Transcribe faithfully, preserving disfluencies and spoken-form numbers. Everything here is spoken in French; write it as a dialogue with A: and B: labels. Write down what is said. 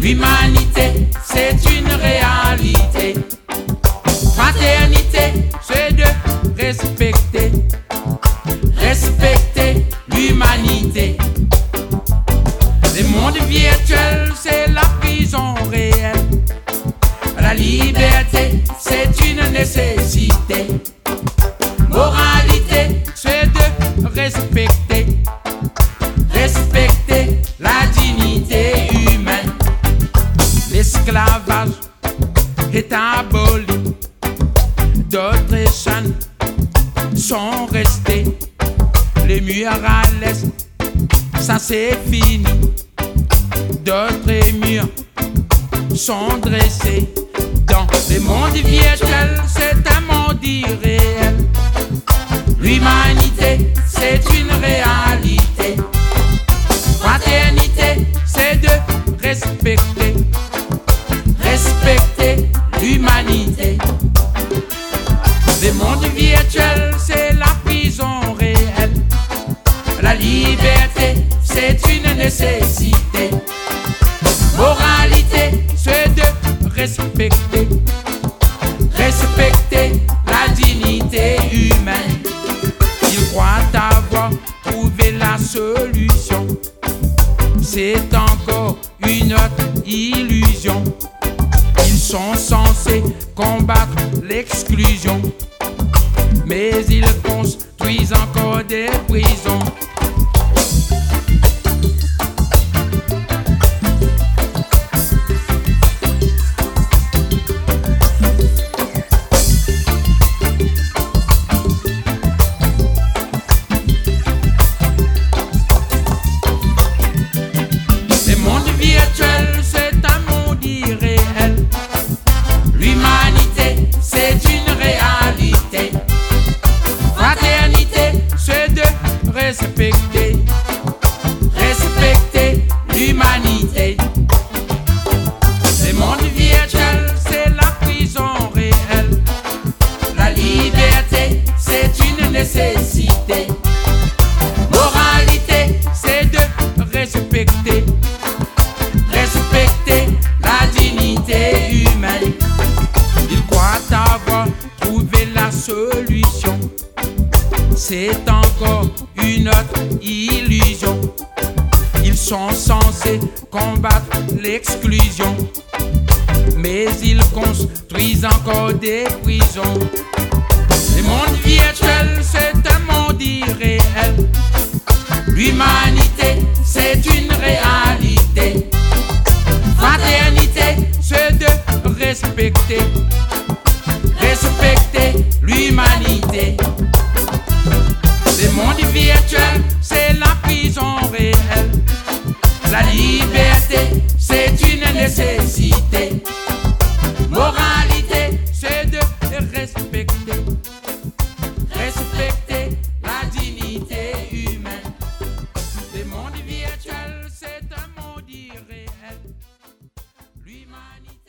A: L'humanité, c'est une réalité. Fraternité, c'est de respecter, respecter l'humanité. Le monde virtuel, c'est la prison réelle. La liberté, c'est une nécessité. Moralité, c'est de respecter, respecter la dignité humaine. L'esclavage est aboli, d'autres chaînes sont restées. Les murs à l'est, ça c'est fini. D'autres murs sont dressés. Dans le monde virtuel, c'est un monde irréel. L'humanité, c'est une réalité. Fraternité, c'est de respecter, respecter l'humanité. Le monde virtuel, c'est la prison réelle. La liberté, c'est une nécessité. Moralité, c'est de respecter, respecter la dignité humaine. Ils croient avoir trouvé la solution. C'est encore une autre illusion. Ils sont censés combattre l'exclusion, mais ils construisent encore des prisons. Le monde virtuel, c'est un monde irréel. L'humanité, c'est une réalité. Fraternité, c'est de respecter, respecter l'humanité. Le monde virtuel, c'est la prison réelle. La liberté, c'est une nécessité. Moralité, c'est de respecter, respecter la dignité humaine. Ils croient avoir trouvé la solution. C'est encore une autre illusion. Ils sont censés combattre l'exclusion, mais ils construisent encore des prisons. Le monde virtuel, c'est un monde irréel. L'humanité, c'est une réalité. Fraternité, c'est de respecter, respecter l'humanité. Le monde virtuel, c'est la prison réelle. La liberté, c'est une nécessité. Moralité, c'est de respecter, respecter la dignité humaine. Le monde virtuel, c'est un monde irréel. L'humanité.